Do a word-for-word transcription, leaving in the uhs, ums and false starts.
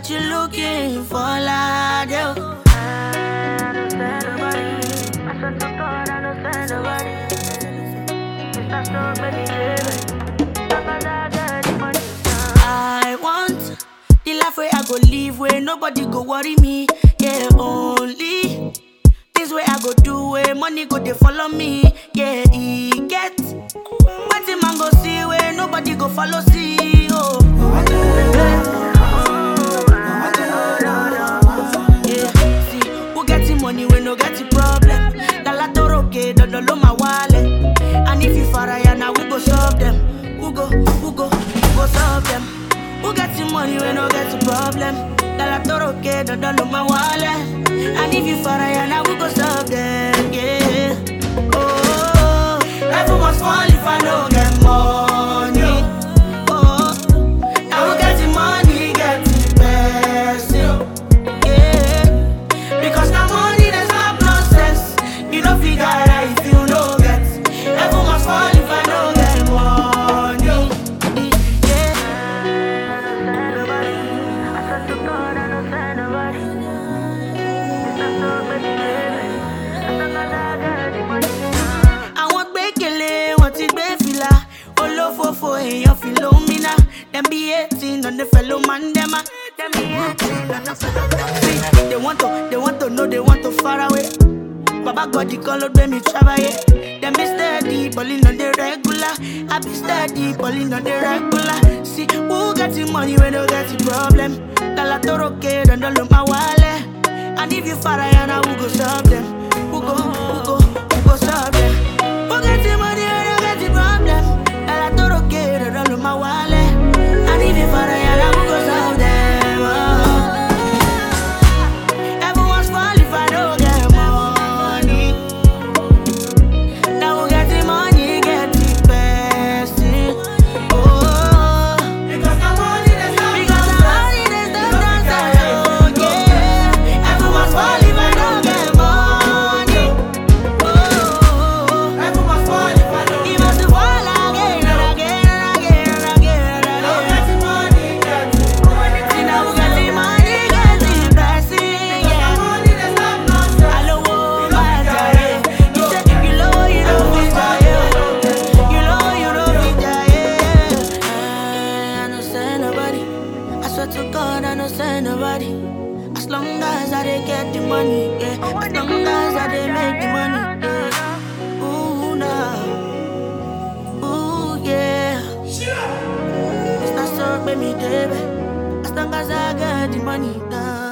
what you looking for, lad. Yo. I don't stand nobody. I swear to God, I don't stand nobody. It's not so many baby. Sometimes I get the money. I want the life where I go live, where nobody go worry me. Yeah, only this way I go do, where money go they follow me. Yeah, he get what the man go see, where nobody go follow see. Oh, yeah, see who get the money, we no get the problem. Galatoroke, don't know my wallet. And if you fire, now we go solve them. Who go, who go, who go solve them? Who get the money, we no get the problem. Galatoroke, don't know my wallet. And if you fire, now we go solve them. Yeah. Oh, life must fall if I no get money. Oh, now we get the money, get the best. Yeah, because now money there's no process. You don't figure out if you no get. Life must fall if I no get money. Yeah. I swear to God, I don't stand nobody. It's not so many baby. Sometimes I get the money. Àwọn gbẹ́kẹ̀lé wọn ti gbé fìlà olófòfò èèyàn fi ló ń mínà dem be hating on the fellow man dem a dem be hating on the fellow man. See, they want to they want to know they want to far away. Baba God the call gbé mi travel. Dem be steady balling on the regular. I be steady balling on the regular. See who get the money when no get the problem. Galatoroke don't know my wallet. And if you far away now who go solve them? Who go who go who go solve them? Who get the money when no get the problem? Galatoroke don't know my wallet. And if you far away now who go solve them? Oh. Everyone's fall if I don't get money. Now who get the money get the best. Oh, because the money there's no because the money there's no dance. Oh yeah, everyone's fall if I don't get money. Oh, everyone's fall if I don't. He must fall again and again and again and again and again. Now who get the money get the best. See now who get the money get the best. Yeah, money there's no dance. Hello, my jare. You say you know you don't fit jare. You know you don't fit jare. I don't say nobody. I swear to God, I don't say nobody. As long as I dey get the money, yeah. As long as I dey make the money, yeah. Ooh, nah. Ooh, yeah. It's not so, baby, baby. As long as I get the money, nah.